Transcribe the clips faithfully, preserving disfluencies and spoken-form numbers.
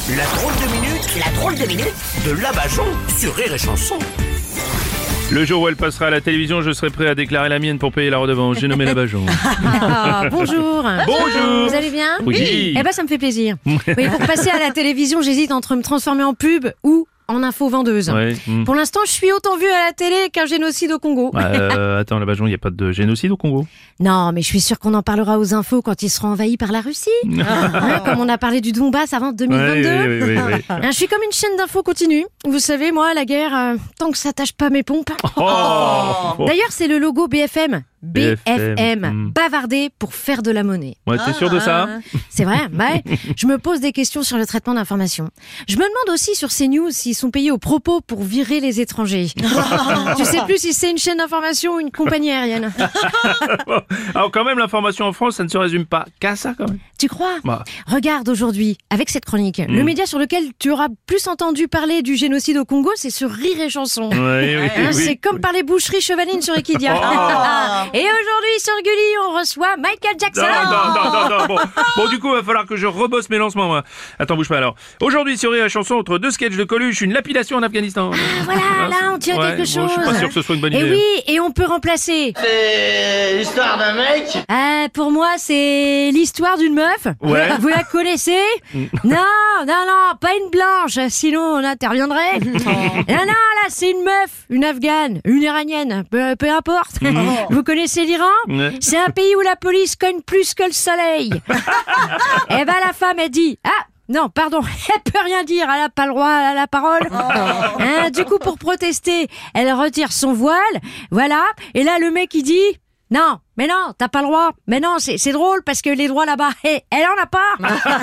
La drôle de minute, la drôle de minute de Labajon sur Rire et Chanson. Le jour où elle passera à la télévision, je serai prêt à déclarer la mienne pour payer la redevance. J'ai nommé Labajon. Ah, bonjour. Bonjour. Vous allez bien? Oui. Eh ben, ça me fait plaisir. Oui, pour passer à la télévision, j'hésite entre me transformer en pub ou en info-vendeuse. Ouais, mm. Pour l'instant, je suis autant vue à la télé qu'un génocide au Congo. Euh, attends, Labajon, il n'y a pas de génocide au Congo? Non, mais je suis sûre qu'on en parlera aux infos quand ils seront envahis par la Russie. Hein, comme on a parlé du Donbass avant deux mille vingt-deux. Ouais, oui, oui, oui, oui. Hein, je suis comme une chaîne d'infos continue. Vous savez, moi, la guerre, euh, tant que ça tâche pas mes pompes. Oh. D'ailleurs, c'est le logo B F M. B F M, B F M, mm. bavarder pour faire de la monnaie. Ouais, t'es sûr de ça? C'est vrai, ouais. Je me pose des questions sur le traitement d'informations. Je me demande aussi sur CNews s'ils sont payés au propos pour virer les étrangers. Tu sais plus si c'est une chaîne d'information ou une compagnie aérienne. Alors quand même, l'information en France, ça ne se résume pas qu'à ça quand même. Tu crois? Bah. Regarde aujourd'hui, avec cette chronique, Mm. le média sur lequel tu auras plus entendu parler du génocide au Congo, c'est sur Rire et Chanson. Oui, oui, Hein, oui. c'est comme par les boucheries chevalines sur Equidia. Oh. Et aujourd'hui sur Gulli, on reçoit Michael Jackson. Non, non, non, non, non, bon. Bon, du coup, il va falloir que je rebosse mes lancements, moi. Attends, bouge pas alors. Aujourd'hui, sur Rire et Chanson, entre deux sketchs de Coluche, une lapidation en Afghanistan. Ah, voilà, Ah, là, on tient ouais, quelque bon, chose. je suis pas sûr que ce soit une bonne Et idée. oui, et on peut remplacer. C'est l'histoire d'un mec. Euh, pour moi, c'est l'histoire d'une meuf. Ouais. Vous la connaissez? Non, non, non, pas une blanche, sinon on interviendrait. Non, non, là, c'est une meuf, une afghane, une iranienne, peu, peu importe. Vous connaissez l'Iran? Ouais. C'est un pays où la police cogne plus que le soleil. Et ben la femme, elle dit, ah, non, pardon, elle peut rien dire, elle a pas le droit à la parole. Hein, du coup, pour protester, elle retire son voile, voilà. Et là, le mec, il dit, non, mais non, t'as pas le droit. Mais non, c'est, c'est drôle parce que les droits là-bas, eh, elle en a pas.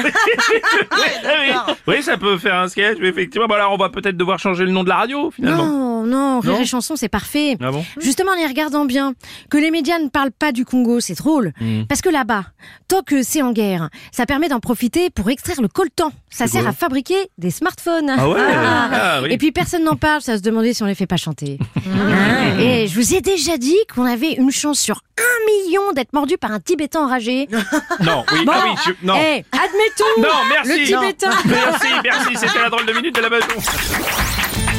oui, oui, ça peut faire un sketch, mais effectivement, bah alors on va peut-être devoir changer le nom de la radio, finalement. Non, non, Rire Non et Chanson, c'est parfait. Ah bon? Justement, en y regardant bien, que les médias ne parlent pas du Congo, c'est drôle. Mm. Parce que là-bas, tant que c'est en guerre, ça permet d'en profiter pour extraire le coltan. Ça C'est sert quoi? à fabriquer des smartphones. Ah ouais? Ah oui. Et puis personne n'en parle, ça se demandait si on les fait pas chanter. Hein, et je vous ai déjà dit qu'on avait une chance sur un million d'être mordu par un Tibétain enragé. Non, oui, Bon, ah oui, je- non. eh, admettons. Non, merci. Le Tibétain. Merci, merci, c'était la drôle de minute de Labajon.